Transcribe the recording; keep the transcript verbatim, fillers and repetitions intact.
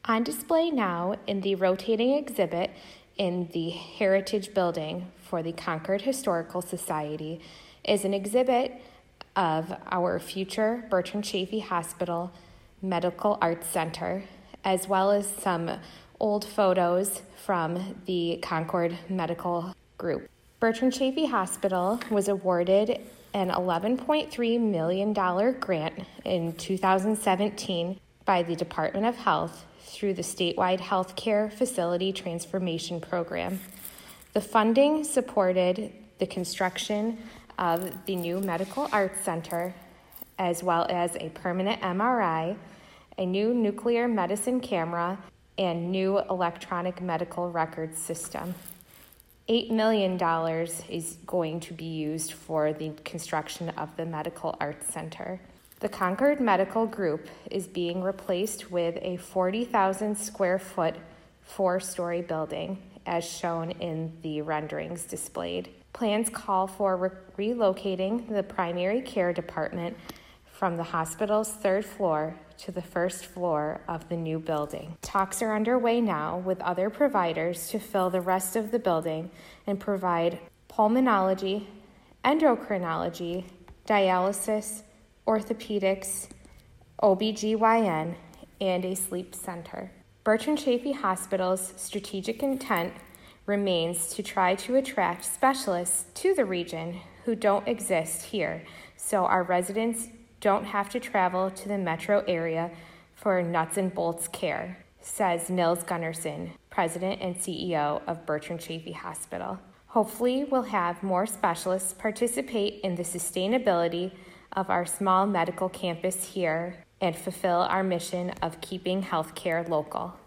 On display now in the rotating exhibit in the Heritage Building for the Concord Historical Society is an exhibit of our future Bertrand Chaffee Hospital Medical Arts Center, as well as some old photos from the Concord Medical Group. Bertrand Chaffee Hospital was awarded an eleven point three million dollars grant in two thousand seventeen by the Department of Health through the statewide healthcare facility transformation program. The funding supported the construction of the new Medical Arts Center, as well as a permanent M R I, a new nuclear medicine camera, and new electronic medical records system. eight million dollars is going to be used for the construction of the Medical Arts Center. The Concord Medical Group is being replaced with a forty thousand square foot, four-story building, as shown in the renderings displayed. Plans call for re- relocating the primary care department from the hospital's third floor to the first floor of the new building. Talks are underway now with other providers to fill the rest of the building and provide pulmonology, endocrinology, dialysis, orthopedics, O B G Y N, and a sleep center. Bertrand Chaffee Hospital's strategic intent remains to try to attract specialists to the region who don't exist here, so our residents don't have to travel to the metro area for nuts and bolts care, says Nils Gunnarsson, President and C E O of Bertrand Chaffee Hospital. Hopefully, we'll have more specialists participate in the sustainability of our small medical campus here and fulfill our mission of keeping healthcare local.